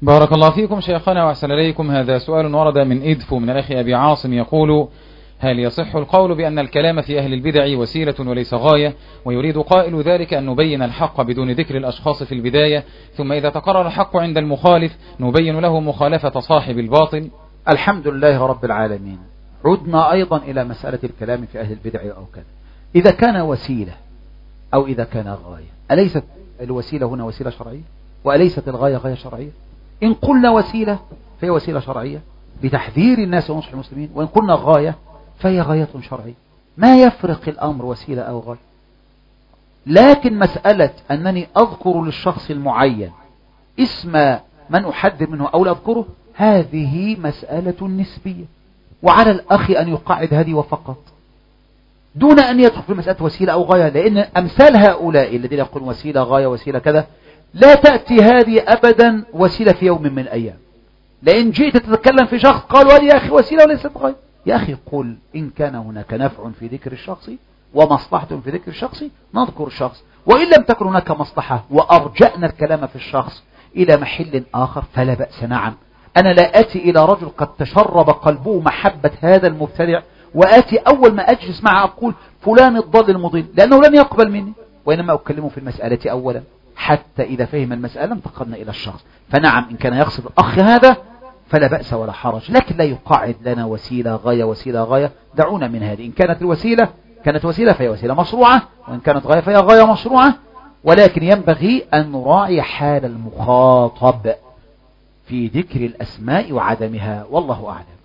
بارك الله فيكم شيخنا وأحسن إليكم. هذا سؤال ورد من إدفو من الأخ أبي عاصم يقول: هل يصح القول بأن الكلام في أهل البدع وسيلة وليس غاية؟ ويريد قائل ذلك أن نبين الحق بدون ذكر الأشخاص في البداية، ثم إذا تقرر الحق عند المخالف نبين له مخالفة صاحب الباطل. الحمد لله رب العالمين. عدنا أيضا إلى مسألة الكلام في أهل البدع أو كذا، إذا كان وسيلة أو إذا كان غاية، أليست الوسيلة هنا وسيلة شرعية؟ وأليست الغاية غاية شرعية؟ إن قلنا وسيلة فهي وسيلة شرعية لتحذير الناس ونصح المسلمين، وإن قلنا غاية فهي غاية شرعية. ما يفرق الأمر وسيلة أو غاية. لكن مسألة أنني أذكر للشخص المعين اسم من أحذر منه أو لا أذكره، هذه مسألة نسبية، وعلى الأخ أن يقعد هذه وفقط دون أن يدخل في مسألة وسيلة أو غاية. لأن أمثال هؤلاء الذين يقولون وسيلة غاية وسيلة كذا، لا تأتي هذه أبدا وسيلة في يوم من الأيام. لأن جئت تتكلم في شخص قالوا هذه يا أخي وسيلة وليست غاية. يا أخي قل إن كان هناك نفع في ذكر الشخص ومصلحة في ذكر الشخص نذكر الشخص، وإن لم تكن هناك مصلحة وأرجأنا الكلام في الشخص إلى محل آخر فلا بأس. نعم، أنا لا أتي إلى رجل قد تشرب قلبه محبة هذا المبتدع وآتي أول ما أجلس معه أقول فلان الضال المضل، لأنه لن يقبل مني، وإنما أكلمه في المسألة أولا حتى إذا فهم المسألة انتقلنا إلى الشخص. فنعم إن كان يقصد الأخ هذا فلا بأس ولا حرج، لكن لا يقعد لنا وسيلة غاية وسيلة غاية. دعونا من هذه. إن كانت الوسيلة كانت وسيلة فهي وسيلة مشروعة، وإن كانت غاية فهي غاية مشروعة، ولكن ينبغي أن نراعي حال المخاطب في ذكر الأسماء وعدمها، والله أعلم.